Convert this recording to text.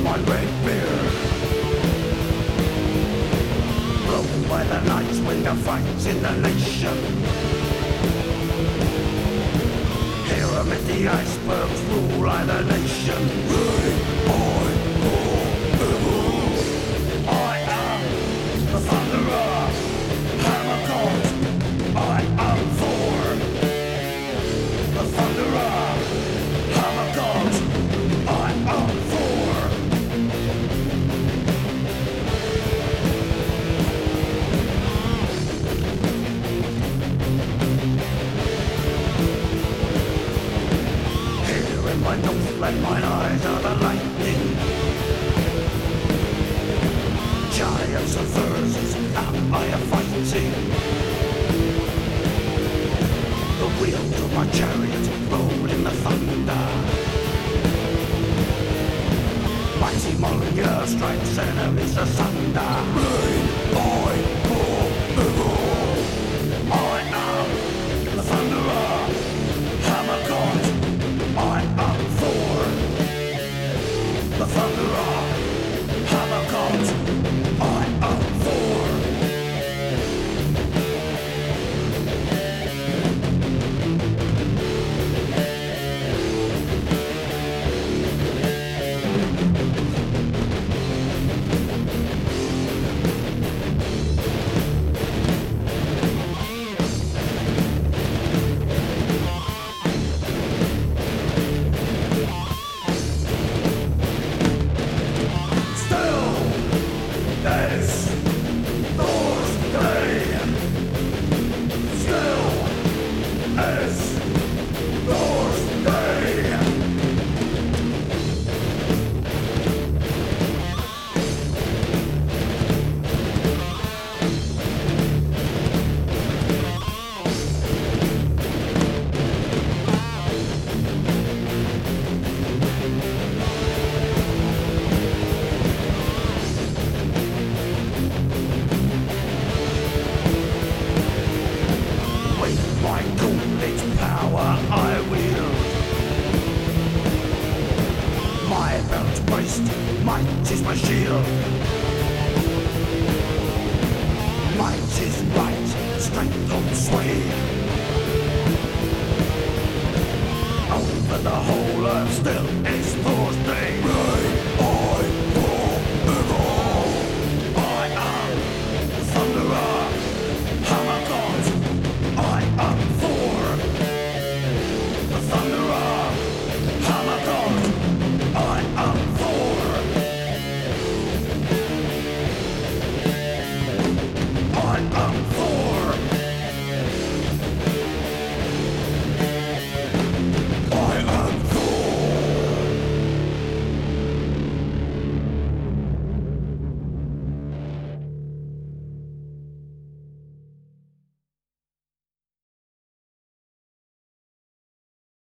my red beard. Blown by the night's wind of fights in the nation. Here amid the icebergs rule I the nation. I am the thunderer, hammer god. I am Thor, the thunderer, hammer god. I am Thor. Here in my northland, mine eyes are the lightning. Giants of verses, am I a fighting? The wheels of my chariot roll in the thunder. Mighty Mjolnir strikes enemies asunder. I am the thunderer, hammer god. I am Thor, the thunderer, hammer god. I am Thor. My complete power I wield. My belt braced, might is my shield. Might is right, strength holds sway. Over the whole earth still is Thor's day.